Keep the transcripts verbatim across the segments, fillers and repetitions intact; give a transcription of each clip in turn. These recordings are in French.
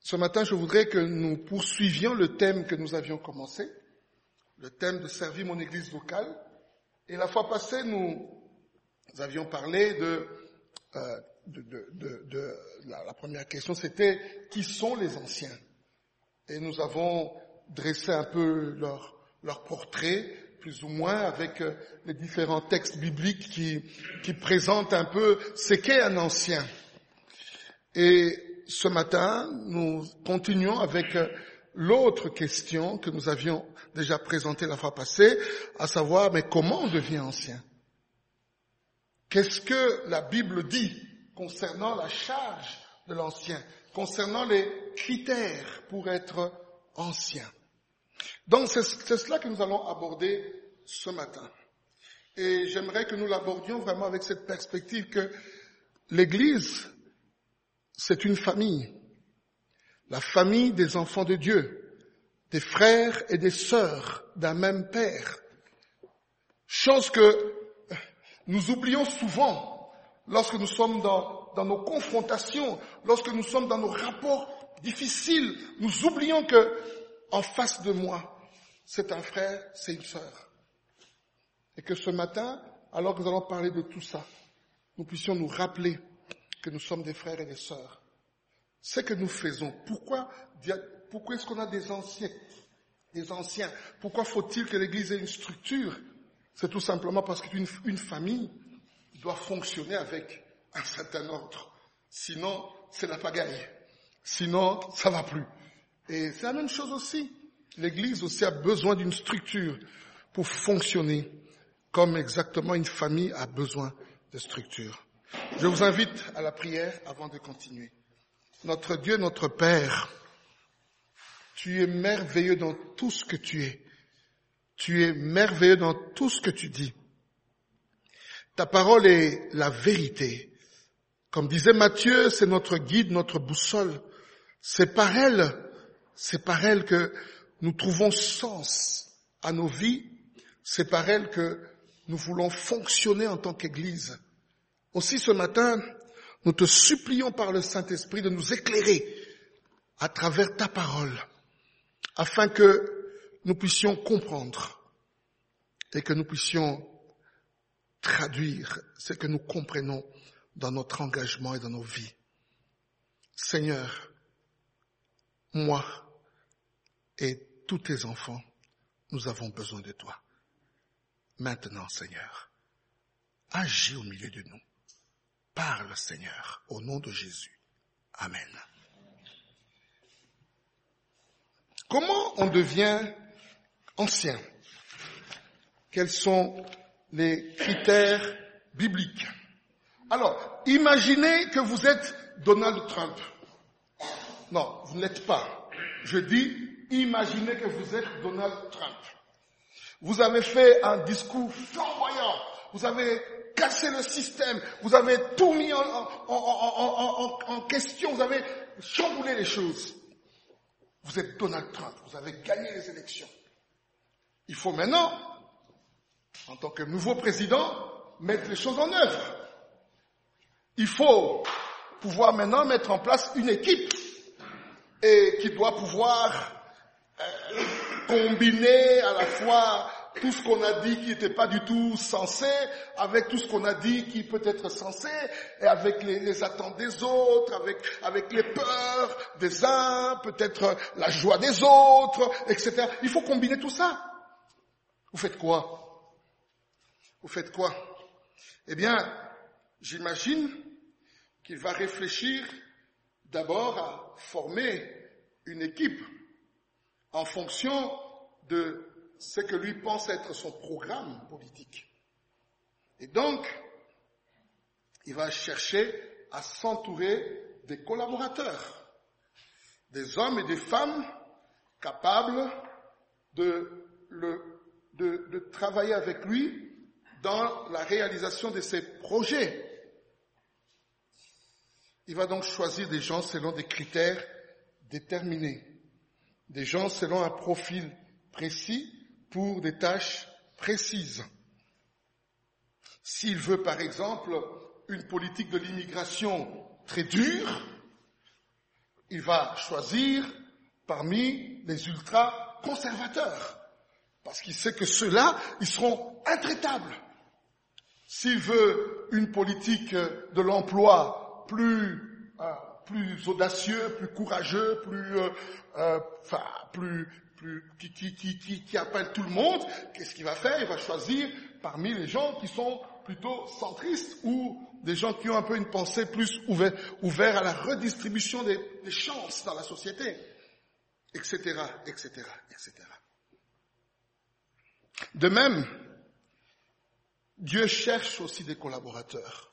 Ce matin, je voudrais que nous poursuivions le thème que nous avions commencé, le thème de servir mon église locale. Et la fois passée, nous avions parlé de, euh, de, de, de, de la, la première question, c'était qui sont les anciens? Et nous avons dressé un peu leur, leur portrait, plus ou moins, avec euh, les différents textes bibliques qui, qui présentent un peu ce qu'est un ancien. Et ce matin, nous continuons avec l'autre question que nous avions déjà présentée la fois passée, à savoir, mais comment on devient ancien? Qu'est-ce que la Bible dit concernant la charge de l'ancien, concernant les critères pour être ancien? Donc c'est, c'est cela que nous allons aborder ce matin. Et j'aimerais que nous l'abordions vraiment avec cette perspective que l'Église, c'est une famille, la famille des enfants de Dieu, des frères et des sœurs d'un même Père. Chose que nous oublions souvent lorsque nous sommes dans, dans nos confrontations, lorsque nous sommes dans nos rapports difficiles. Nous oublions que en face de moi, c'est un frère, c'est une sœur. Et que ce matin, alors que nous allons parler de tout ça, nous puissions nous rappeler que nous sommes des frères et des sœurs. Ce que nous faisons, pourquoi, pourquoi est-ce qu'on a des anciens, des anciens? Pourquoi faut-il que l'Église ait une structure? C'est tout simplement parce qu'une une famille doit fonctionner avec un certain ordre. Sinon, c'est la pagaille. Sinon, ça va plus. Et c'est la même chose aussi. L'Église aussi a besoin d'une structure pour fonctionner comme exactement une famille a besoin de structure. Je vous invite à la prière avant de continuer. Notre Dieu, notre Père, tu es merveilleux dans tout ce que tu es. Tu es merveilleux dans tout ce que tu dis. Ta parole est la vérité. Comme disait Matthieu, c'est notre guide, notre boussole. C'est par elle, c'est par elle que nous trouvons sens à nos vies. C'est par elle que nous voulons fonctionner en tant qu'Église. Aussi ce matin, nous te supplions par le Saint-Esprit de nous éclairer à travers ta parole, afin que nous puissions comprendre et que nous puissions traduire ce que nous comprenons dans notre engagement et dans nos vies. Seigneur, moi et tous tes enfants, nous avons besoin de toi. Maintenant, Seigneur, agis au milieu de nous. Parle, Seigneur, au nom de Jésus. Amen. Comment on devient ancien? Quels sont les critères bibliques? Alors, imaginez que vous êtes Donald Trump. Non, vous ne l'êtes pas. Je dis, imaginez que vous êtes Donald Trump. Vous avez fait un discours flamboyant. Vous avez cassé le système. Vous avez tout mis en, en, en, en, en, en question. Vous avez chamboulé les choses. Vous êtes Donald Trump. Vous avez gagné les élections. Il faut maintenant, en tant que nouveau président, mettre les choses en œuvre. Il faut pouvoir maintenant mettre en place une équipe et qui doit pouvoir euh, combiner à la fois tout ce qu'on a dit qui n'était pas du tout censé, avec tout ce qu'on a dit qui peut être censé, et avec les, les attentes des autres, avec, avec les peurs des uns, peut-être la joie des autres, et cetera. Il faut combiner tout ça. Vous faites quoi? Vous faites quoi? Eh bien, j'imagine qu'il va réfléchir d'abord à former une équipe en fonction de ce que lui pense être son programme politique. Et donc, il va chercher à s'entourer des collaborateurs, des hommes et des femmes capables de, le, de, de travailler avec lui dans la réalisation de ses projets. Il va donc choisir des gens selon des critères déterminés, des gens selon un profil précis pour des tâches précises. S'il veut, par exemple, une politique de l'immigration très dure, il va choisir parmi les ultra-conservateurs. Parce qu'il sait que ceux-là, ils seront intraitables. S'il veut une politique de l'emploi plus, euh, plus audacieux, plus courageux, plus, euh, euh, enfin, plus, plus, qui, qui, qui, qui, qui appelle tout le monde, qu'est-ce qu'il va faire? Il va choisir parmi les gens qui sont plutôt centristes ou des gens qui ont un peu une pensée plus ouverte ouvert à la redistribution des, des chances dans la société, et cetera, et cetera, et cetera. De même, Dieu cherche aussi des collaborateurs.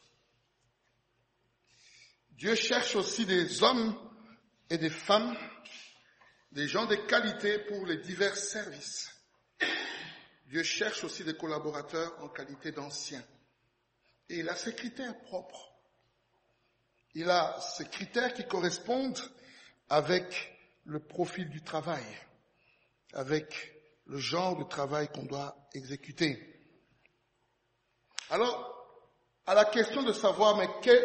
Dieu cherche aussi des hommes et des femmes, des gens de qualité pour les divers services. Dieu cherche aussi des collaborateurs en qualité d'anciens. Et il a ses critères propres. Il a ces critères qui correspondent avec le profil du travail, avec le genre de travail qu'on doit exécuter. Alors, à la question de savoir, mais quel,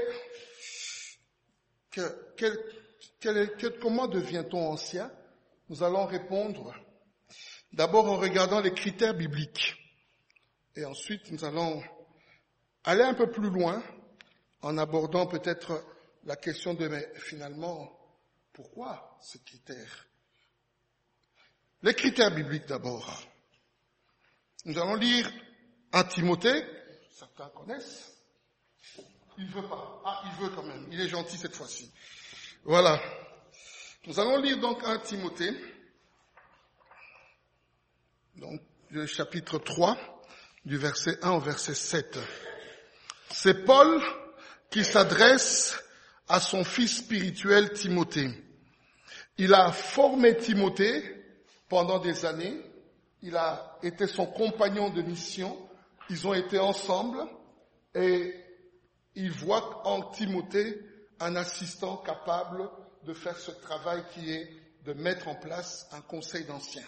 que, quel, quel, quel, comment devient-on ancien? Nous allons répondre d'abord en regardant les critères bibliques. Et ensuite, nous allons aller un peu plus loin en abordant peut-être la question de, mais finalement, pourquoi ces critères? Les critères bibliques d'abord. Nous allons lire un Timothée, certains connaissent. Il veut pas. Ah, il veut quand même. Il est gentil cette fois-ci. Voilà. Nous allons lire donc un Timothée, donc le chapitre trois, du verset un au verset sept. C'est Paul qui s'adresse à son fils spirituel Timothée. Il a formé Timothée pendant des années. Il a été son compagnon de mission. Ils ont été ensemble et il voit en Timothée un assistant capable de faire ce travail qui est de mettre en place un conseil d'anciens.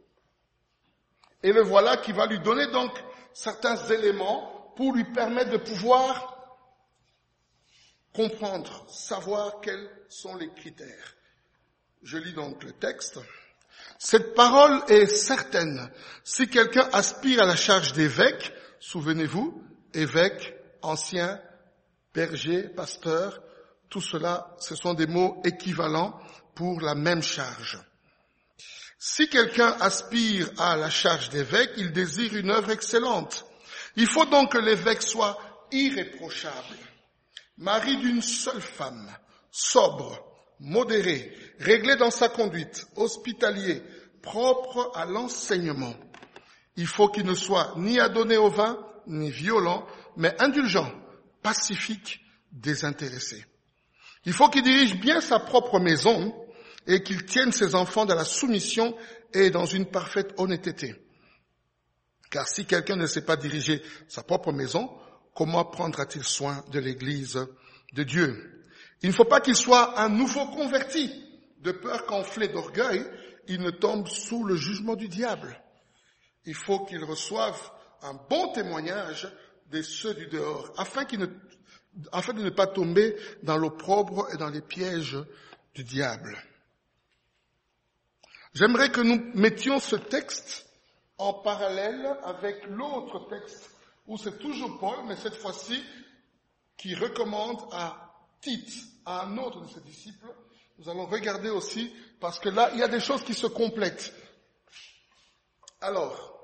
Et le voilà qui va lui donner donc certains éléments pour lui permettre de pouvoir comprendre, savoir quels sont les critères. Je lis donc le texte. Cette parole est certaine. Si quelqu'un aspire à la charge d'évêque, souvenez-vous, évêque, ancien, berger, pasteur, tout cela, ce sont des mots équivalents pour la même charge. Si quelqu'un aspire à la charge d'évêque, il désire une œuvre excellente. Il faut donc que l'évêque soit irréprochable, mari d'une seule femme, sobre, modéré, réglé dans sa conduite, hospitalier, propre à l'enseignement. Il faut qu'il ne soit ni adonné au vin, ni violent, mais indulgent, pacifique, désintéressé. Il faut qu'il dirige bien sa propre maison et qu'il tienne ses enfants dans la soumission et dans une parfaite honnêteté. Car si quelqu'un ne sait pas diriger sa propre maison, comment prendra-t-il soin de l'Église de Dieu? Il ne faut pas qu'il soit un nouveau converti, de peur qu'enflé d'orgueil, il ne tombe sous le jugement du diable. Il faut qu'il reçoive un bon témoignage de ceux du dehors, afin qu'il ne, afin de ne pas tomber dans l'opprobre et dans les pièges du diable. J'aimerais que nous mettions ce texte en parallèle avec l'autre texte, où c'est toujours Paul, mais cette fois-ci, qui recommande à Tite, à un autre de ses disciples. Nous allons regarder aussi, parce que là, il y a des choses qui se complètent. Alors,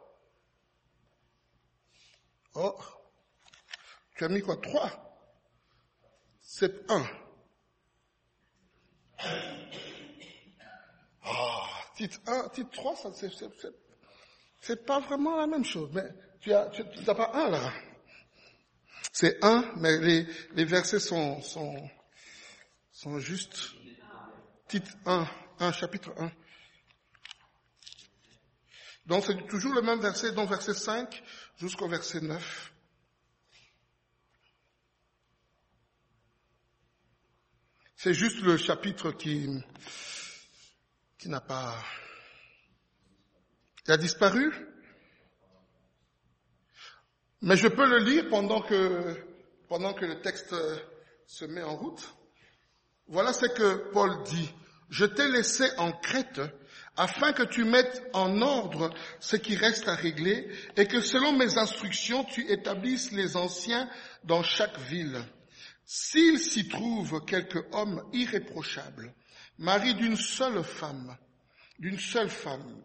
oh, tu as mis quoi? Trois. C'est un. Ah, titre un, titre trois, ça, c'est, c'est, c'est, c'est pas vraiment la même chose. Mais tu as, tu, tu n'as pas un là. C'est un, mais les, les versets sont, sont, sont juste. Titre un, un, chapitre un. Donc c'est toujours le même verset, donc verset cinq jusqu'au verset neuf. C'est juste le chapitre qui, qui n'a pas... Il a disparu. Mais je peux le lire pendant que, pendant que le texte se met en route. Voilà ce que Paul dit Je t'ai laissé en Crète afin que tu mettes en ordre ce qui reste à régler et que selon mes instructions, tu établisses les anciens dans chaque ville. S'il s'y trouve quelque homme irréprochable, mari d'une seule femme, d'une seule femme,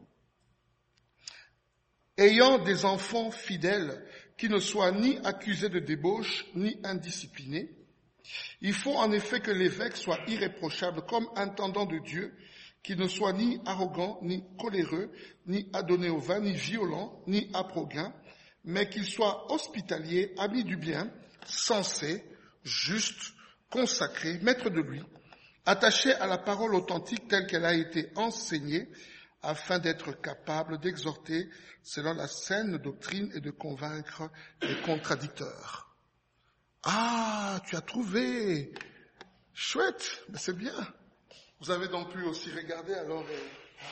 ayant des enfants fidèles qui ne soient ni accusés de débauche ni indisciplinés, il faut en effet que l'évêque soit irréprochable comme intendant de Dieu, qui ne soit ni arrogant, ni coléreux, ni adonné au vin, ni violent, ni aprogain, mais qu'il soit hospitalier, ami du bien, sensé, juste, consacré, maître de lui, attaché à la parole authentique telle qu'elle a été enseignée, afin d'être capable d'exhorter selon la saine doctrine et de convaincre les contradicteurs. Ah, tu as trouvé. Chouette, mais c'est bien. Vous avez donc pu aussi regarder alors. Euh...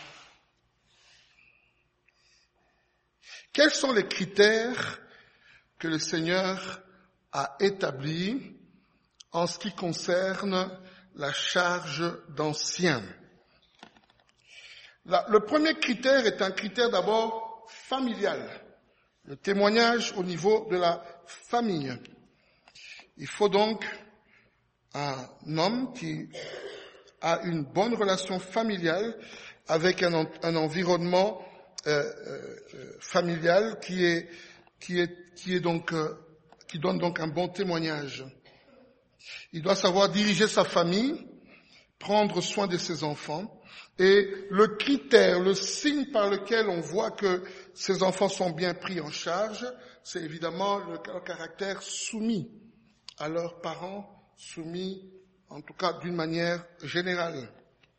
Quels sont les critères que le Seigneur a établis en ce qui concerne la charge d'ancien? La, le premier critère est un critère d'abord familial. Le témoignage au niveau de la famille. Il faut donc un homme qui a une bonne relation familiale avec un, un environnement euh, euh, familial qui est qui est qui est donc euh, qui donne donc un bon témoignage. Il doit savoir diriger sa famille, prendre soin de ses enfants, et le critère, le signe par lequel on voit que ses enfants sont bien pris en charge, c'est évidemment le, le caractère soumis à leurs parents, soumis en tout cas d'une manière générale.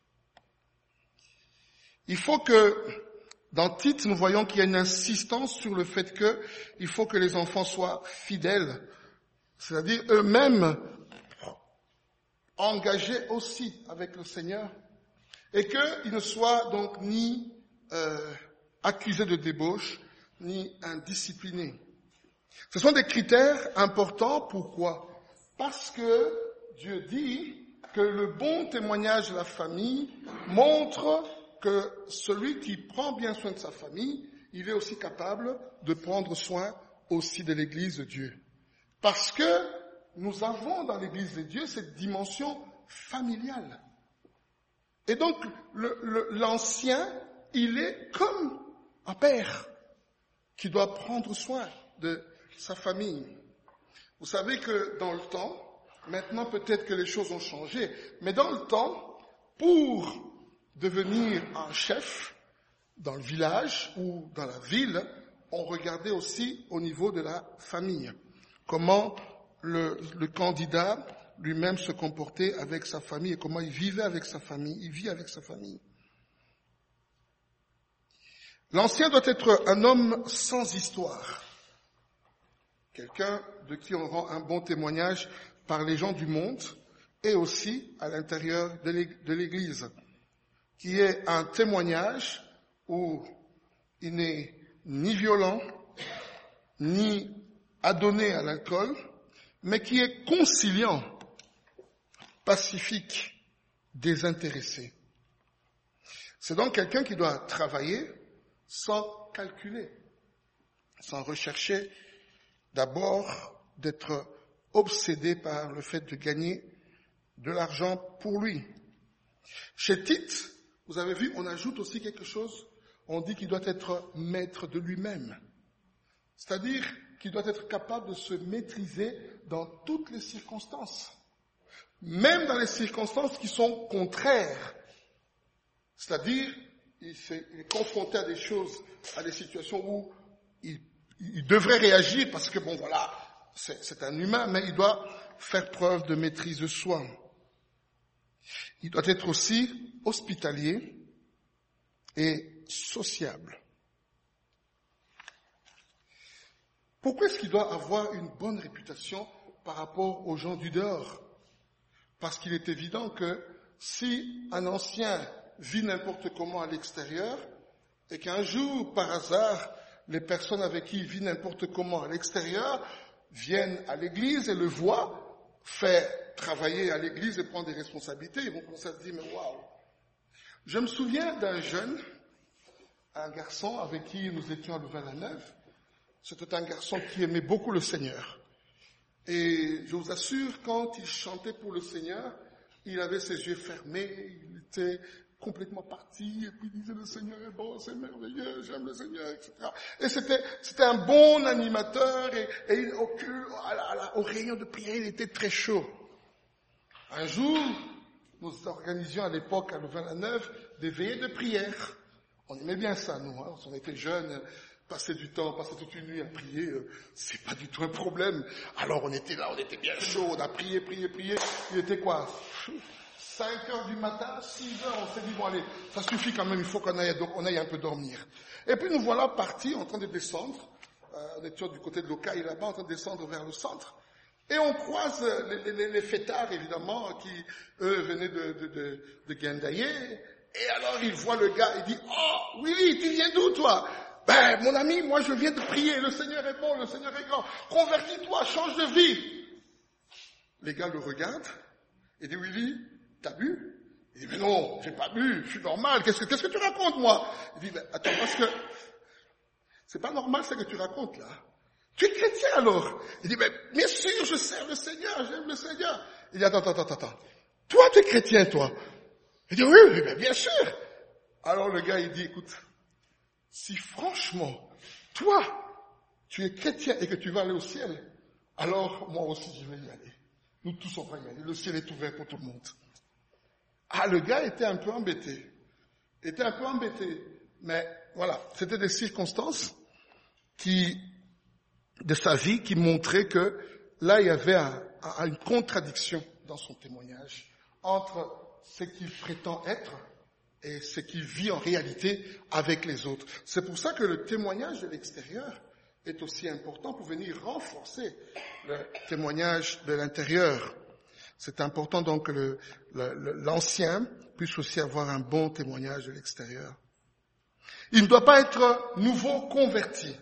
Il faut que, dans Tite, nous voyons qu'il y a une insistance sur le fait que il faut que les enfants soient fidèles, c'est-à-dire eux-mêmes engagés aussi avec le Seigneur, et qu'ils ne soient donc ni euh, accusés de débauche, ni indisciplinés. Ce sont des critères importants. Pourquoi? Parce que Dieu dit que le bon témoignage de la famille montre que celui qui prend bien soin de sa famille, il est aussi capable de prendre soin aussi de l'Église de Dieu. Parce que nous avons dans l'Église de Dieu cette dimension familiale. Et donc, le, le, l'ancien, il est comme un père qui doit prendre soin de sa famille. Vous savez que dans le temps, maintenant peut-être que les choses ont changé, mais dans le temps, pour devenir un chef dans le village ou dans la ville, on regardait aussi au niveau de la famille. Comment le, le candidat lui-même se comportait avec sa famille et comment il vivait avec sa famille, il vit avec sa famille. L'ancien doit être un homme sans histoire. Quelqu'un de qui on rend un bon témoignage par les gens du monde et aussi à l'intérieur de l'Église, qui est un témoignage où il n'est ni violent, ni adonné à l'alcool, mais qui est conciliant, pacifique, désintéressé. C'est donc quelqu'un qui doit travailler sans calculer, sans rechercher d'abord d'être obsédé par le fait de gagner de l'argent pour lui. Chez Tite, vous avez vu, on ajoute aussi quelque chose, on dit qu'il doit être maître de lui-même. C'est-à-dire qu'il doit être capable de se maîtriser dans toutes les circonstances. Même dans les circonstances qui sont contraires. C'est-à-dire, il est confronté à des choses, à des situations où il, il devrait réagir parce que, bon, voilà, c'est, c'est un humain, mais il doit faire preuve de maîtrise de soi. Il doit être aussi hospitalier et sociable. Pourquoi est-ce qu'il doit avoir une bonne réputation par rapport aux gens du dehors? Parce qu'il est évident que si un ancien vit n'importe comment à l'extérieur et qu'un jour, par hasard, les personnes avec qui il vit n'importe comment à l'extérieur viennent à l'église et le voient faire travailler à l'église et prendre des responsabilités, ils vont commencer à se dire, mais waouh, Je me souviens d'un jeune, un garçon avec qui nous étions à Louvain-la-Neuve. C'était un garçon qui aimait beaucoup le Seigneur. Et je vous assure, quand il chantait pour le Seigneur, il avait ses yeux fermés, il était complètement parti, et puis il disait le Seigneur est bon, c'est merveilleux, j'aime le Seigneur, et cetera. Et c'était, c'était un bon animateur, et, et il, au, à la, à la, au rayon de prière, il était très chaud. Un jour, nous organisions à l'époque à Louvain-la-Neuve des veillées de prière. On aimait bien ça, nous, hein. On était jeunes, passer du temps, passer toute une nuit à prier, euh, c'est pas du tout un problème. Alors on était là, on était bien chaud, on a prié, prié, prié. Il était quoi, cinq heures du matin, six heures, on s'est dit, bon allez, ça suffit quand même, il faut qu'on aille, on aille un peu dormir. Et puis nous voilà partis, en train de descendre, euh, on était du côté de l'Ocaille là-bas, en train de descendre vers le centre. Et on croise les, les, les fêtards, évidemment, qui, eux, venaient de, de, de, de Guindaillé. Et alors, il voit le gars, il dit, « Oh, Willy, tu viens d'où, toi ?»« Ben, mon ami, moi, je viens de prier. Le Seigneur est bon, le Seigneur est grand. Convertis-toi, change de vie. » Les gars le regardent et disent, « Willy, t'as bu ?» Il dit, « Mais non, j'ai pas bu, je suis normal. Qu'est-ce que, qu'est-ce que tu racontes, moi ?» Il dit, ben, « Attends, parce que c'est pas normal, ce que tu racontes, là. Tu es chrétien, alors ?» Il dit, « Mais bien sûr, je sers le Seigneur, j'aime le Seigneur. » Il dit, « Attends, attends, attends, attends. Toi, tu es chrétien, toi. » Il dit, oui, oui, bien, bien sûr. Alors le gars, il dit, écoute, si franchement, toi, tu es chrétien et que tu vas aller au ciel, alors moi aussi, je vais y aller. Nous tous, on va y aller. Le ciel est ouvert pour tout le monde. Ah, le gars était un peu embêté. était un peu embêté. Mais voilà, c'était des circonstances qui, de sa vie qui montraient que là, il y avait un, un, une contradiction dans son témoignage entre ce qu'il prétend être et ce qu'il vit en réalité avec les autres. C'est pour ça que le témoignage de l'extérieur est aussi important pour venir renforcer le témoignage de l'intérieur. C'est important donc que le, le, l'ancien puisse aussi avoir un bon témoignage de l'extérieur. Il ne doit pas être nouveau converti.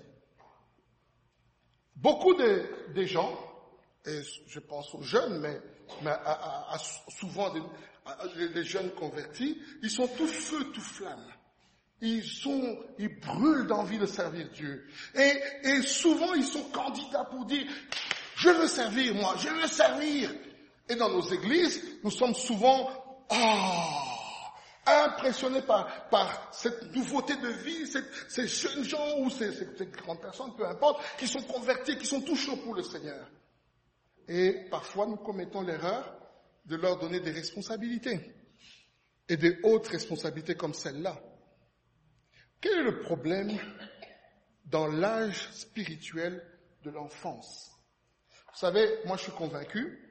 Beaucoup de, des gens, et je pense aux jeunes, mais, mais à, à, à, souvent des, à, les jeunes convertis, ils sont tout feu, tout flamme. Ils sont, ils brûlent d'envie de servir Dieu. Et, et souvent, ils sont candidats pour dire, je veux servir, moi, je veux servir. Et dans nos églises, nous sommes souvent, oh, impressionnés par, par cette nouveauté de vie, cette, ces jeunes gens ou ces, ces, ces grandes personnes, peu importe, qui sont convertis, qui sont tout chauds pour le Seigneur. Et parfois, nous commettons l'erreur de leur donner des responsabilités. Et des hautes responsabilités comme celle-là. Quel est le problème dans l'âge spirituel de l'enfance? Vous savez, moi je suis convaincu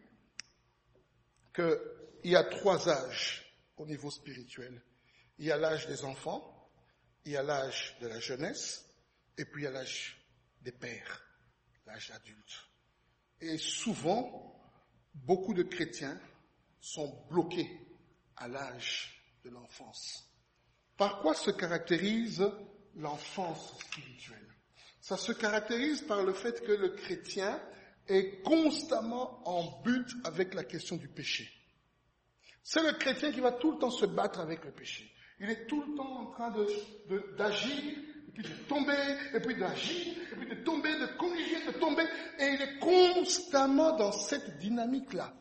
qu'il y a trois âges au niveau spirituel. Il y a l'âge des enfants, il y a l'âge de la jeunesse, et puis il y a l'âge des pères, l'âge adulte. Et souvent, beaucoup de chrétiens sont bloqués à l'âge de l'enfance. Par quoi se caractérise l'enfance spirituelle? Ça se caractérise par le fait que le chrétien est constamment en but avec la question du péché. C'est le chrétien qui va tout le temps se battre avec le péché. Il est tout le temps en train de, de, d'agir, et puis de tomber, et puis d'agir, et puis de tomber, de corriger, de tomber, et il est constamment dans cette dynamique-là.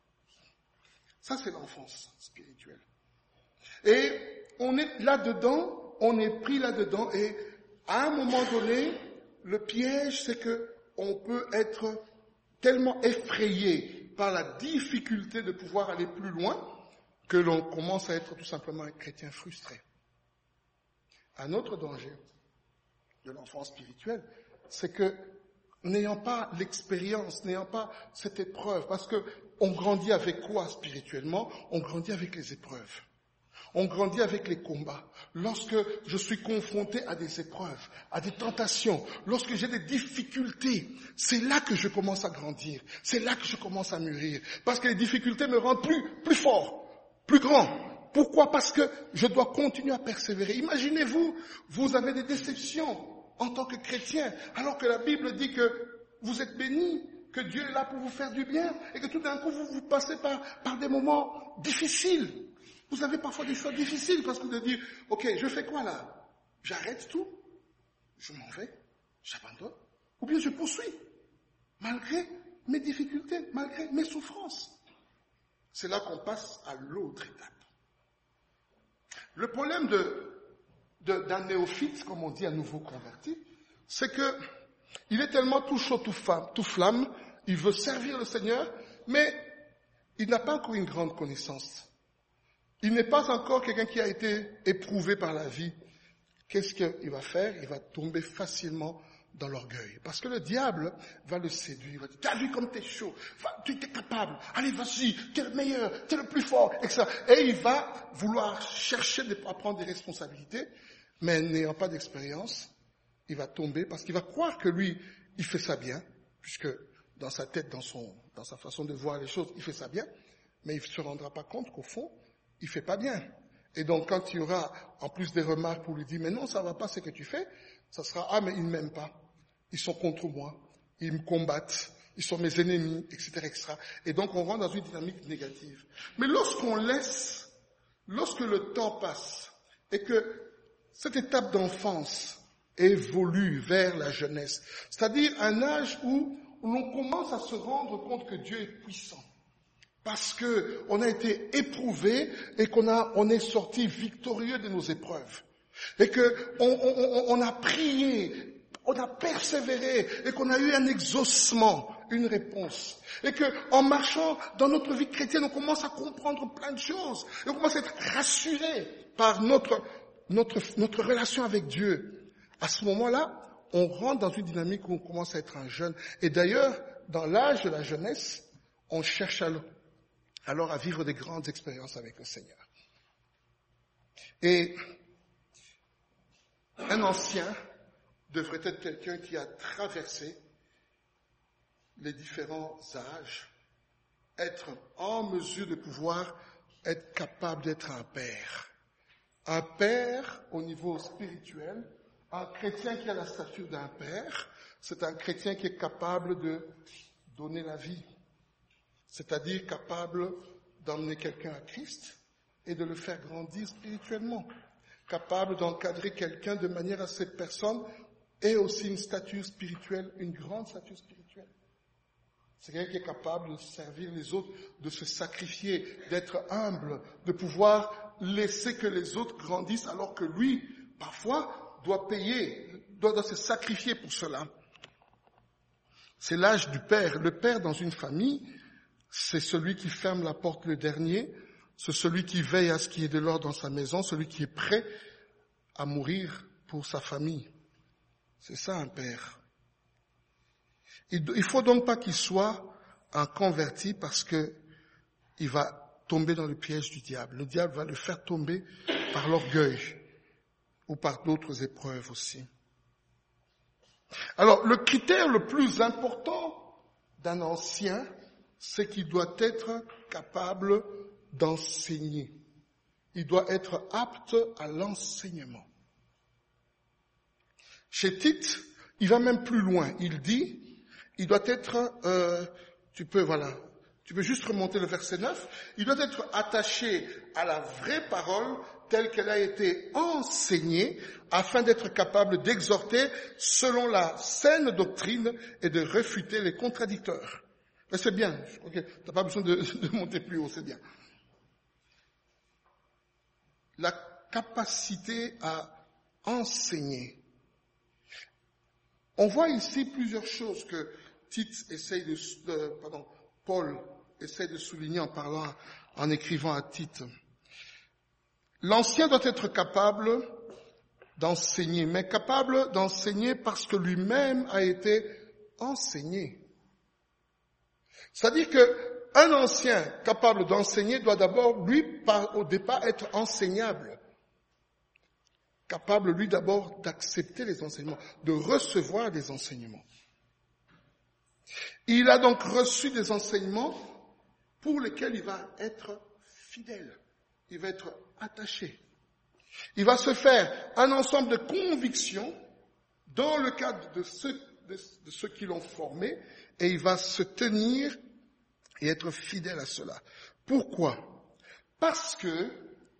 Ça, c'est l'enfance spirituelle. Et on est là-dedans, on est pris là-dedans, et à un moment donné, le piège, c'est que on peut être tellement effrayé par la difficulté de pouvoir aller plus loin, que l'on commence à être tout simplement un chrétien frustré. Un autre danger de l'enfance spirituelle, c'est que, n'ayant pas l'expérience, n'ayant pas cette épreuve, parce que on grandit avec quoi spirituellement? On grandit avec les épreuves. On grandit avec les combats. Lorsque je suis confronté à des épreuves, à des tentations, lorsque j'ai des difficultés, c'est là que je commence à grandir. C'est là que je commence à mûrir. Parce que les difficultés me rendent plus, plus fort, plus grand. Pourquoi? Parce que je dois continuer à persévérer. Imaginez-vous, vous avez des déceptions en tant que chrétien, alors que la Bible dit que vous êtes bénis, que Dieu est là pour vous faire du bien, et que tout d'un coup vous, vous passez par, par des moments difficiles. Vous avez parfois des choix difficiles parce que vous devez dire, ok, je fais quoi là? J'arrête tout? Je m'en vais? J'abandonne? Ou bien je poursuis? Malgré mes difficultés, malgré mes souffrances. C'est là qu'on passe à l'autre étape. Le problème de, de, d'un néophyte, comme on dit, un nouveau converti, c'est que il est tellement tout chaud, tout flamme, tout flamme, il veut servir le Seigneur, mais il n'a pas encore une grande connaissance. Il n'est pas encore quelqu'un qui a été éprouvé par la vie. Qu'est-ce qu'il va faire? Il va tomber facilement dans l'orgueil. Parce que le diable va le séduire. Il va dire, t'as vu comme t'es chaud, va, tu es capable, allez vas-y, t'es le meilleur, t'es le plus fort, et cetera. Et il va vouloir chercher à prendre des responsabilités, mais n'ayant pas d'expérience, il va tomber parce qu'il va croire que lui, il fait ça bien, puisque dans sa tête, dans son, dans sa façon de voir les choses, il fait ça bien, mais il ne se rendra pas compte qu'au fond, il fait pas bien. Et donc, quand il y aura en plus des remarques pour lui dire, mais non, ça va pas ce que tu fais, ça sera, ah, mais ils ne m'aiment pas. Ils sont contre moi. Ils me combattent. Ils sont mes ennemis, et cetera, et cetera. Et donc, on rentre dans une dynamique négative. Mais lorsqu'on laisse, lorsque le temps passe, et que cette étape d'enfance évolue vers la jeunesse, c'est-à-dire un âge où, où l'on commence à se rendre compte que Dieu est puissant, parce que on a été éprouvé et qu'on a, on est sorti victorieux de nos épreuves, et que on, on, on a prié, on a persévéré, et qu'on a eu un exaucement, une réponse, et que en marchant dans notre vie chrétienne, on commence à comprendre plein de choses, et on commence à être rassuré par notre notre notre relation avec Dieu. À ce moment-là, on rentre dans une dynamique où on commence à être un jeune, et d'ailleurs, dans l'âge de la jeunesse, on cherche alors alors à vivre des grandes expériences avec le Seigneur. Et un ancien devrait être quelqu'un qui a traversé les différents âges, être en mesure de pouvoir être capable d'être un père. Un père au niveau spirituel, un chrétien qui a la stature d'un père, c'est un chrétien qui est capable de donner la vie. C'est-à-dire capable d'emmener quelqu'un à Christ et de le faire grandir spirituellement. Capable d'encadrer quelqu'un de manière à ce que cette personne ait aussi une stature spirituelle, une grande stature spirituelle. C'est quelqu'un qui est capable de servir les autres, de se sacrifier, d'être humble, de pouvoir laisser que les autres grandissent alors que lui, parfois, doit payer, doit, doit se sacrifier pour cela. C'est l'âge du père. Le père dans une famille, c'est celui qui ferme la porte le dernier, c'est celui qui veille à ce qu'il y ait de l'ordre dans sa maison, celui qui est prêt à mourir pour sa famille. C'est ça un père. Il ne faut donc pas qu'il soit un converti parce que il va tomber dans le piège du diable. Le diable va le faire tomber par l'orgueil ou par d'autres épreuves aussi. Alors, le critère le plus important d'un ancien, c'est qu'il doit être capable d'enseigner. Il doit être apte à l'enseignement. Chez Tite, il va même plus loin. Il dit, il doit être, euh, tu peux, voilà, tu peux juste remonter le verset neuf, il doit être attaché à la vraie parole telle qu'elle a été enseignée, afin d'être capable d'exhorter selon la saine doctrine et de réfuter les contradicteurs. Mais c'est bien, okay. Tu n'as pas besoin de, de monter plus haut, c'est bien. La capacité à enseigner. On voit ici plusieurs choses que Tite essaye de, de pardon, Paul essaye de souligner en parlant, en écrivant à Tite. L'ancien doit être capable d'enseigner, mais capable d'enseigner parce que lui-même a été enseigné. C'est-à-dire que un ancien capable d'enseigner doit d'abord, lui, par, au départ, être enseignable. Capable, lui, d'abord, d'accepter les enseignements, de recevoir des enseignements. Il a donc reçu des enseignements pour lesquels il va être fidèle. Il va être attaché. Il va se faire un ensemble de convictions dans le cadre de ceux, de, de ceux qui l'ont formé, et il va se tenir et être fidèle à cela. Pourquoi? Parce que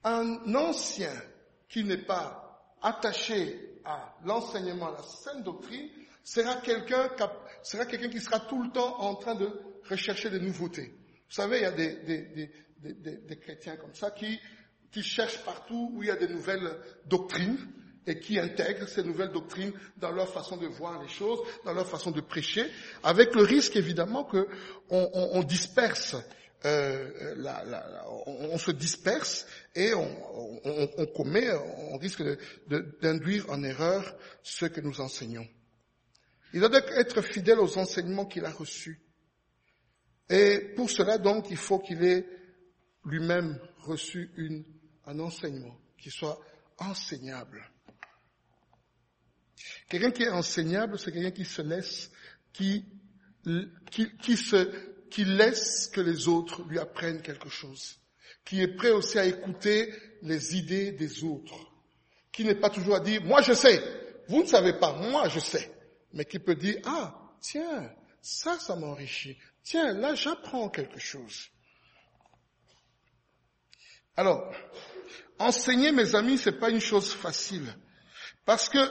Un ancien qui n'est pas attaché à l'enseignement, à la saine doctrine, sera quelqu'un, sera quelqu'un qui sera tout le temps en train de rechercher des nouveautés. Vous savez, il y a des, des, des, des, des, des chrétiens comme ça qui, qui cherchent partout où il y a des nouvelles doctrines et qui intègrent ces nouvelles doctrines dans leur façon de voir les choses, dans leur façon de prêcher, avec le risque évidemment que on, on, on disperse, euh, la, la, la, on, on se disperse et on, on, on commet, on risque de, de, d'induire en erreur ceux que nous enseignons. Il doit être fidèle aux enseignements qu'il a reçus. Et pour cela, donc, il faut qu'il ait lui-même reçu une, un enseignement qui soit enseignable. Quelqu'un qui est enseignable, c'est quelqu'un qui se laisse, qui, qui, qui se, qui laisse que les autres lui apprennent quelque chose, qui est prêt aussi à écouter les idées des autres, qui n'est pas toujours à dire, moi je sais, vous ne savez pas, moi je sais, mais qui peut dire, ah, tiens, ça, ça m'enrichit, tiens, là j'apprends quelque chose. Alors, enseigner, mes amis, c'est pas une chose facile, parce que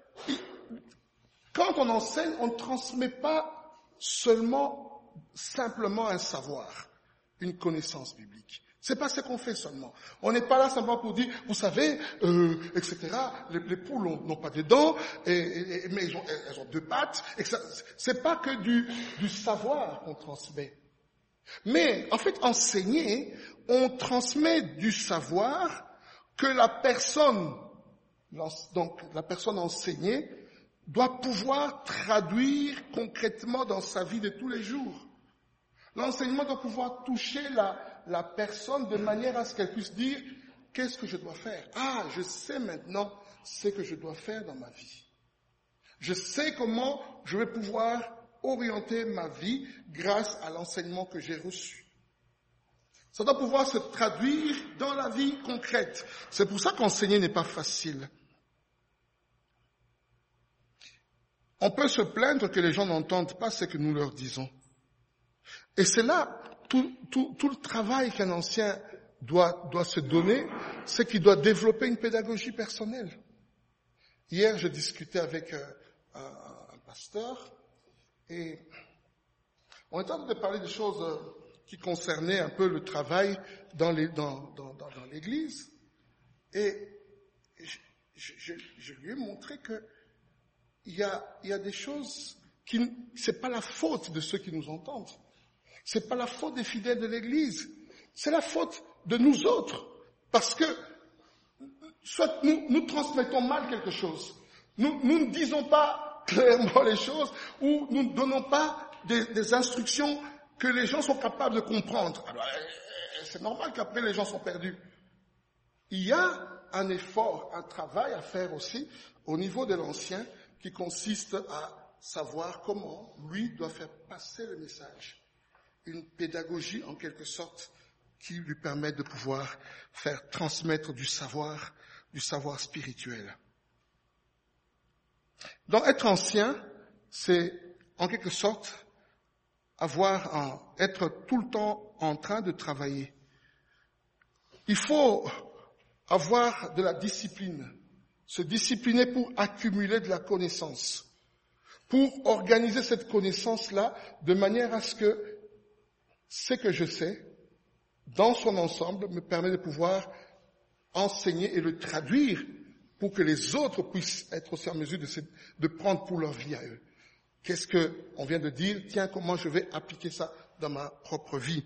quand on enseigne, on ne transmet pas seulement, simplement un savoir, une connaissance biblique. C'est pas ce qu'on fait seulement. On n'est pas là simplement pour dire, vous savez, euh, et cetera. Les, les poules n'ont pas de dents, et, et, mais elles ont, elles ont deux pattes. Et ça, c'est pas que du, du savoir qu'on transmet. Mais en fait, enseigner, on transmet du savoir que la personne, donc la personne enseignée, doit pouvoir traduire concrètement dans sa vie de tous les jours. L'enseignement doit pouvoir toucher la, la personne de manière à ce qu'elle puisse dire, qu'est-ce que je dois faire? Ah, je sais maintenant ce que je dois faire dans ma vie. Je sais comment je vais pouvoir orienter ma vie grâce à l'enseignement que j'ai reçu. Ça doit pouvoir se traduire dans la vie concrète. C'est pour ça qu'enseigner n'est pas facile. On peut se plaindre que les gens n'entendent pas ce que nous leur disons. Et c'est là tout, tout, tout le travail qu'un ancien doit, doit se donner, c'est qu'il doit développer une pédagogie personnelle. Hier, je discutais avec euh, un, un pasteur et on était en train de parler des choses euh, qui concernaient un peu le travail dans, les, dans, dans, dans, dans l'église. Et je, je, je lui ai montré que Il y a, il y a des choses qui, c'est pas la faute de ceux qui nous entendent. C'est pas la faute des fidèles de l'église. C'est la faute de nous autres. Parce que, soit nous, nous transmettons mal quelque chose. Nous, nous ne disons pas clairement les choses ou nous ne donnons pas des, des instructions que les gens sont capables de comprendre. Alors, c'est normal qu'après les gens sont perdus. Il y a un effort, un travail à faire aussi au niveau de l'ancien qui consiste à savoir comment lui doit faire passer le message. Une pédagogie en quelque sorte qui lui permet de pouvoir faire transmettre du savoir, du savoir spirituel. Donc être ancien, c'est en quelque sorte avoir un, être tout le temps en train de travailler. Il faut avoir de la discipline. Se discipliner pour accumuler de la connaissance, pour organiser cette connaissance-là de manière à ce que ce que je sais, dans son ensemble, me permet de pouvoir enseigner et le traduire pour que les autres puissent être aussi en mesure de, se, de prendre pour leur vie à eux. Qu'est-ce que on vient de dire? Tiens, comment je vais appliquer ça dans ma propre vie?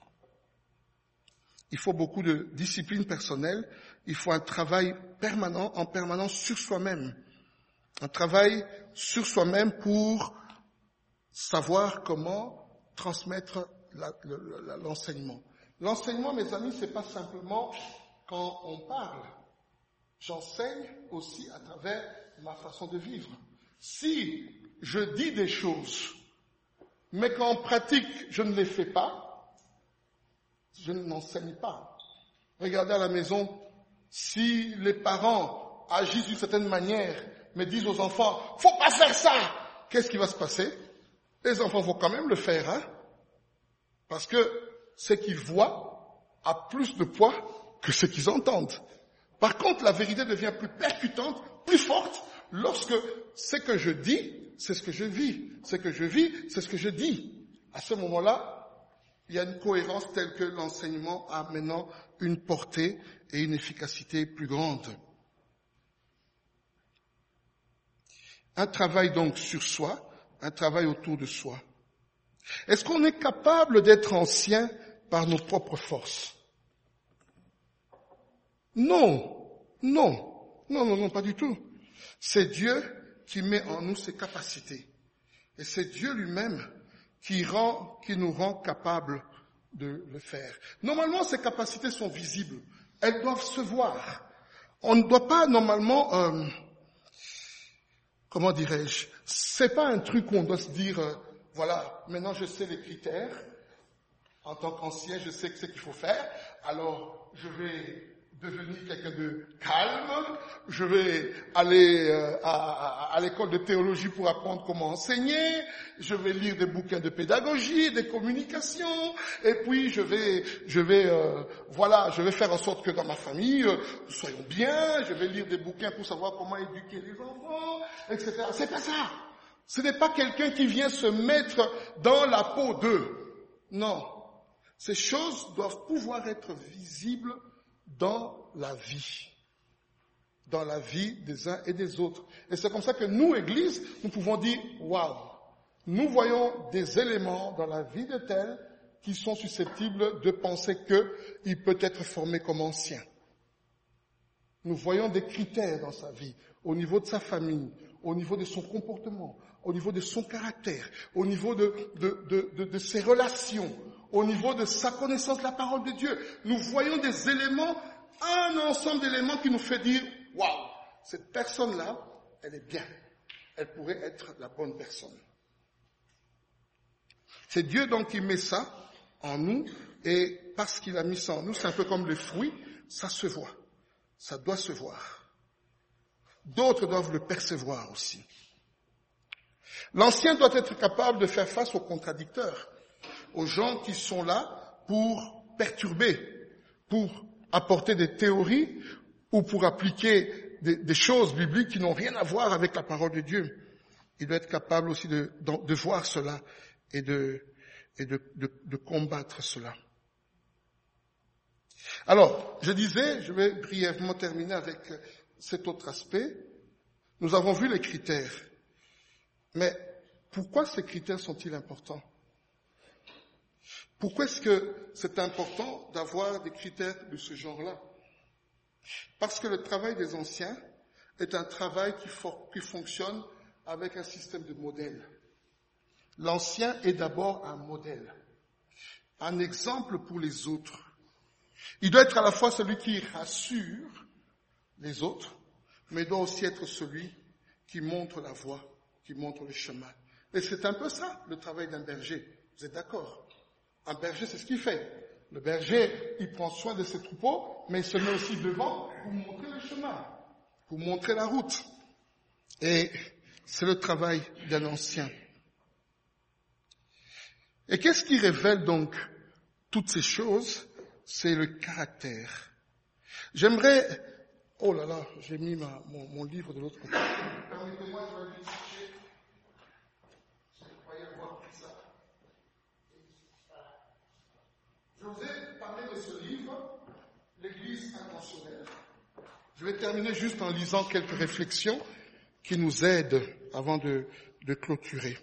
Il faut beaucoup de discipline personnelle. Il faut un travail permanent, en permanence sur soi-même. Un travail sur soi-même pour savoir comment transmettre la, la, l'enseignement. L'enseignement, mes amis, c'est pas simplement quand on parle. J'enseigne aussi à travers ma façon de vivre. Si je dis des choses, mais qu'en pratique, je ne les fais pas, je n'enseigne pas. Regardez à la maison, si les parents agissent d'une certaine manière, mais disent aux enfants, faut pas faire ça, qu'est-ce qui va se passer? Les enfants vont quand même le faire, hein? Parce que ce qu'ils voient a plus de poids que ce qu'ils entendent. Par contre, la vérité devient plus percutante, plus forte, lorsque ce que je dis, c'est ce que je vis. Ce que je vis, c'est ce que je dis. À ce moment-là, il y a une cohérence telle que l'enseignement a maintenant une portée et une efficacité plus grande. Un travail donc sur soi, un travail autour de soi. Est-ce qu'on est capable d'être ancien par nos propres forces? Non, non, non, non, non, pas du tout. C'est Dieu qui met en nous ses capacités. Et c'est Dieu lui-même qui rend, qui nous rend capables de le faire. Normalement, ces capacités sont visibles. Elles doivent se voir. On ne doit pas normalement, euh, comment dirais-je, c'est pas un truc où on doit se dire, euh, voilà, maintenant je sais les critères. En tant qu'ancien, je sais ce qu'il faut faire. Alors, je vais devenir quelqu'un de calme, je vais aller euh, à, à, à l'école de théologie pour apprendre comment enseigner, je vais lire des bouquins de pédagogie, des communications, et puis je vais, je vais, euh, voilà, je vais faire en sorte que dans ma famille, euh, nous soyons bien, je vais lire des bouquins pour savoir comment éduquer les enfants, et cetera. C'est pas ça. Ce n'est pas quelqu'un qui vient se mettre dans la peau d'eux. Non. Ces choses doivent pouvoir être visibles dans la vie, dans la vie des uns et des autres. Et c'est comme ça que nous, Église, nous pouvons dire, waouh, nous voyons des éléments dans la vie de tel qui sont susceptibles de penser qu'il peut être formé comme ancien. Nous voyons des critères dans sa vie, au niveau de sa famille, au niveau de son comportement, au niveau de son caractère, au niveau de, de, de, de, de ses relations, au niveau de sa connaissance de la parole de Dieu. Nous voyons des éléments, un ensemble d'éléments qui nous fait dire, waouh, cette personne-là, elle est bien. Elle pourrait être la bonne personne. C'est Dieu donc qui met ça en nous, et parce qu'il a mis ça en nous, c'est un peu comme le fruit, ça se voit. Ça doit se voir. D'autres doivent le percevoir aussi. L'ancien doit être capable de faire face aux contradicteurs, aux gens qui sont là pour perturber, pour apporter des théories ou pour appliquer des, des choses bibliques qui n'ont rien à voir avec la parole de Dieu. Il doit être capable aussi de, de, de voir cela et, de, et de, de, de combattre cela. Alors, je disais, je vais brièvement terminer avec cet autre aspect. Nous avons vu les critères. Mais pourquoi ces critères sont-ils importants? Pourquoi est-ce que c'est important d'avoir des critères de ce genre-là? Parce que le travail des anciens est un travail qui, for- qui fonctionne avec un système de modèles. L'ancien est d'abord un modèle, un exemple pour les autres. Il doit être à la fois celui qui rassure les autres, mais il doit aussi être celui qui montre la voie, qui montre le chemin. Et c'est un peu ça, le travail d'un berger. Vous êtes d'accord? Un berger, c'est ce qu'il fait. Le berger, il prend soin de ses troupeaux, mais il se met aussi devant pour montrer le chemin, pour montrer la route. Et c'est le travail d'un ancien. Et qu'est-ce qui révèle donc toutes ces choses? C'est le caractère. J'aimerais... Oh là là, j'ai mis ma, mon, mon livre de l'autre côté. Permettez-moi, je vais aller chercher. Je croyais avoir pris ça. Je vous ai parlé de ce livre, l'Église intentionnelle. Je vais terminer juste en lisant quelques réflexions qui nous aident avant de, de clôturer.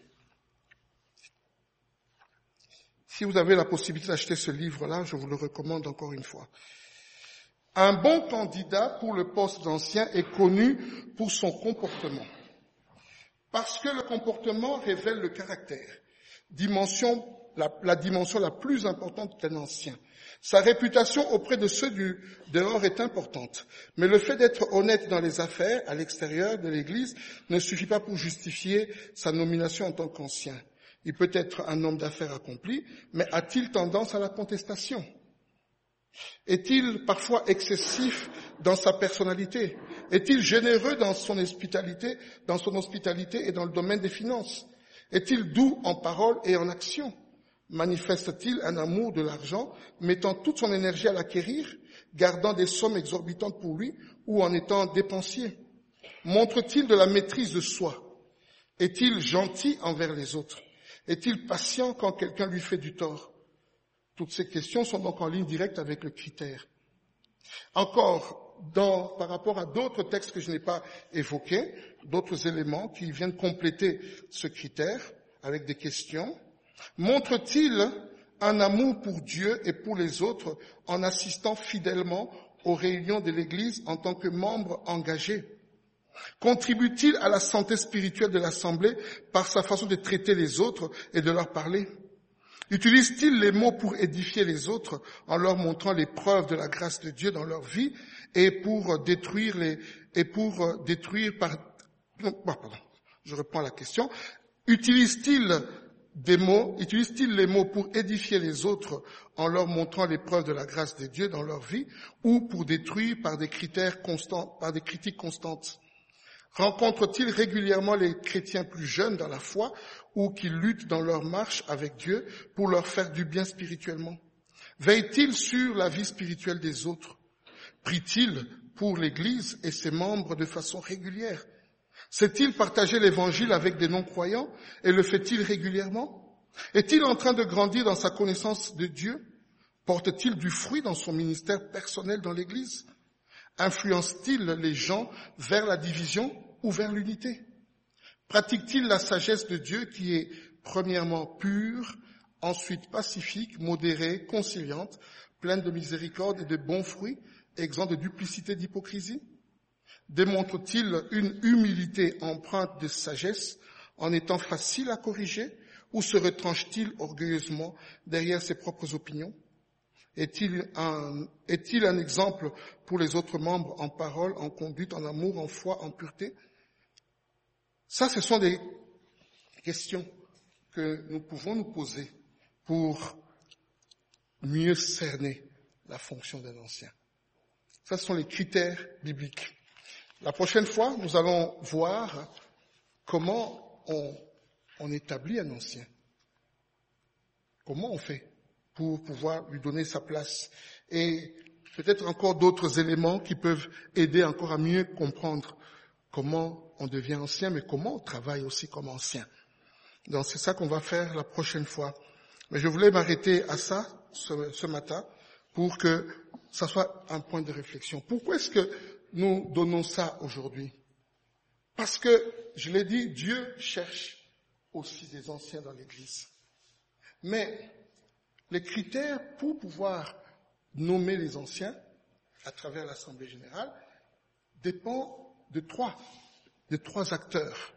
Si vous avez la possibilité d'acheter ce livre-là, je vous le recommande encore une fois. Un bon candidat pour le poste d'ancien est connu pour son comportement. Parce que le comportement révèle le caractère, dimension, la, la dimension la plus importante d'un ancien. Sa réputation auprès de ceux du dehors est importante. Mais le fait d'être honnête dans les affaires, à l'extérieur de l'Église, ne suffit pas pour justifier sa nomination en tant qu'ancien. Il peut être un homme d'affaires accompli, mais a-t-il tendance à la contestation? Est-il parfois excessif dans sa personnalité? Est-il généreux dans son hospitalité, dans son hospitalité et dans le domaine des finances? Est-il doux en parole et en action? Manifeste-t-il un amour de l'argent, mettant toute son énergie à l'acquérir, gardant des sommes exorbitantes pour lui, ou en étant dépensier? Montre-t-il de la maîtrise de soi? Est-il gentil envers les autres? Est-il patient quand quelqu'un lui fait du tort? Toutes ces questions sont donc en ligne directe avec le critère. Encore, dans, par rapport à d'autres textes que je n'ai pas évoqués, d'autres éléments qui viennent compléter ce critère avec des questions. Montre-t-il un amour pour Dieu et pour les autres en assistant fidèlement aux réunions de l'Église en tant que membre engagé? Contribue-t-il à la santé spirituelle de l'Assemblée par sa façon de traiter les autres et de leur parler? Utilise-t-il les mots pour édifier les autres en leur montrant les preuves de la grâce de Dieu dans leur vie et pour détruire les, et pour détruire par, non, pardon, je reprends la question. Utilise-t-il des mots, utilise-t-il les mots pour édifier les autres en leur montrant les preuves de la grâce de Dieu dans leur vie ou pour détruire par des critères constants, par des critiques constantes? Rencontre-t-il régulièrement les chrétiens plus jeunes dans la foi ou qui luttent dans leur marche avec Dieu pour leur faire du bien spirituellement? Veille-t-il sur la vie spirituelle des autres? Prie-t-il pour l'Église et ses membres de façon régulière? Sait-il partager l'Évangile avec des non-croyants et le fait-il régulièrement? Est-il en train de grandir dans sa connaissance de Dieu? Porte-t-il du fruit dans son ministère personnel dans l'Église? Influence-t-il les gens vers la division ou vers l'unité? Pratique-t-il la sagesse de Dieu qui est premièrement pure, ensuite pacifique, modérée, conciliante, pleine de miséricorde et de bons fruits, exempt de duplicité et d'hypocrisie? Démontre-t-il une humilité empreinte de sagesse en étant facile à corriger ou se retranche-t-il orgueilleusement derrière ses propres opinions? Est-il un, est-il un exemple pour les autres membres en parole, en conduite, en amour, en foi, en pureté? Ça, ce sont des questions que nous pouvons nous poser pour mieux cerner la fonction d'un ancien. Ça, ce sont les critères bibliques. La prochaine fois, nous allons voir comment on, on établit un ancien. Comment on fait pour pouvoir lui donner sa place. Et peut-être encore d'autres éléments qui peuvent aider encore à mieux comprendre comment on devient ancien, mais comment on travaille aussi comme ancien. Donc c'est ça qu'on va faire la prochaine fois. Mais je voulais m'arrêter à ça ce, ce matin pour que ça soit un point de réflexion. Pourquoi est-ce que nous donnons ça aujourd'hui? Parce que, je l'ai dit, Dieu cherche aussi des anciens dans l'Église. Mais les critères pour pouvoir nommer les anciens à travers l'Assemblée générale dépendent de trois, de trois acteurs.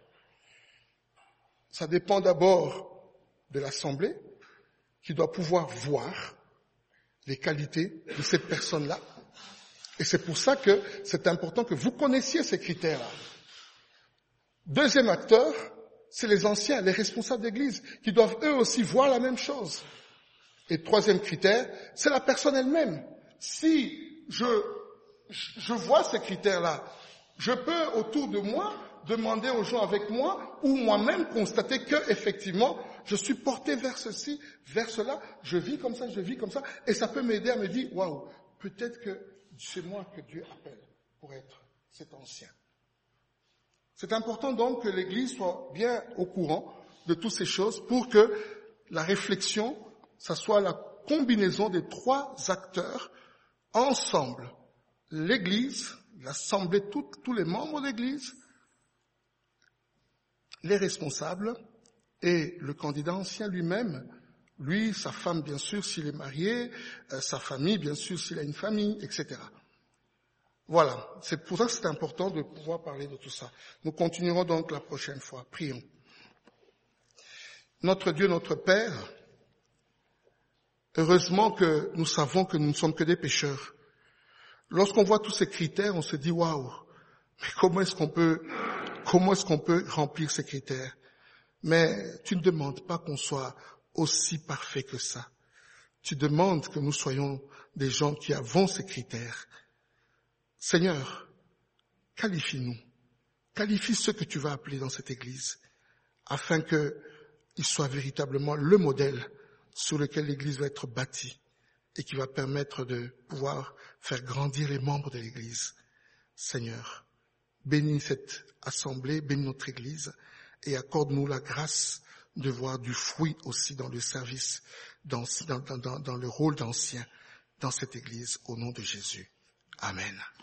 Ça dépend d'abord de l'Assemblée qui doit pouvoir voir les qualités de cette personne-là. Et c'est pour ça que c'est important que vous connaissiez ces critères-là. Deuxième acteur, c'est les anciens, les responsables d'église, qui doivent eux aussi voir la même chose. Et troisième critère, c'est la personne elle-même. Si je, je vois ces critères-là, je peux autour de moi demander aux gens avec moi ou moi-même constater que effectivement je suis porté vers ceci, vers cela, je vis comme ça, je vis comme ça, et ça peut m'aider à me dire waouh, peut-être que c'est moi que Dieu appelle pour être cet ancien. C'est important donc que l'Église soit bien au courant de toutes ces choses pour que la réflexion, ça soit la combinaison des trois acteurs ensemble. L'Église, l'Assemblée, tout, tous les membres de l'Église, les responsables et le candidat ancien lui-même, lui, sa femme bien sûr s'il est marié, euh, sa famille bien sûr s'il a une famille, et cetera. Voilà, c'est pour ça que c'est important de pouvoir parler de tout ça. Nous continuerons donc la prochaine fois. Prions. Notre Dieu, notre Père, heureusement que nous savons que nous ne sommes que des pécheurs. Lorsqu'on voit tous ces critères, on se dit waouh, mais comment est-ce qu'on peut, comment est-ce qu'on peut remplir ces critères? Mais tu ne demandes pas qu'on soit aussi parfait que ça. Tu demandes que nous soyons des gens qui avons ces critères. Seigneur, qualifie-nous, qualifie ceux que tu vas appeler dans cette église, afin qu'ils soient véritablement le modèle sur lequel l'Église va être bâtie et qui va permettre de pouvoir faire grandir les membres de l'Église. Seigneur, bénis cette assemblée, bénis notre Église et accorde-nous la grâce de voir du fruit aussi dans le service, dans, dans, dans, dans le rôle d'ancien dans cette Église, au nom de Jésus. Amen.